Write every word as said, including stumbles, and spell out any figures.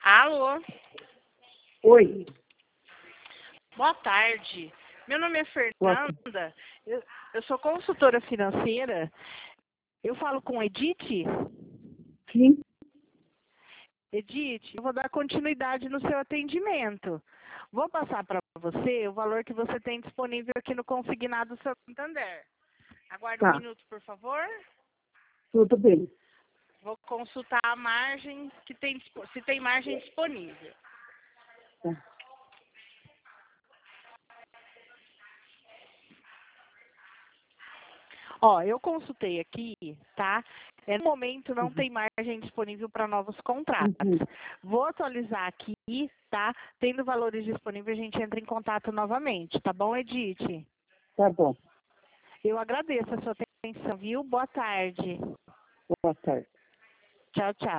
Alô? Oi. Boa tarde. Meu nome é Boa tarde. Fernanda. Eu, eu sou consultora financeira. Eu falo com Edith? Sim. Edith, eu vou dar continuidade no seu atendimento. Vou passar para você o valor que você tem disponível aqui no Consignado Santander. Aguarde um Tá. minuto, por favor. Tudo bem. Vou consultar a margem que tem, dispo- se tem margem disponível. Tá. Ó, eu consultei aqui, tá? É, no momento não tem margem disponível para novos contratos. Uhum. Vou atualizar aqui, tá? Tendo valores disponíveis, a gente entra em contato novamente, tá bom, Edith? Tá bom. Eu agradeço a sua atenção, viu? Boa tarde. Boa tarde. Tchau, tchau.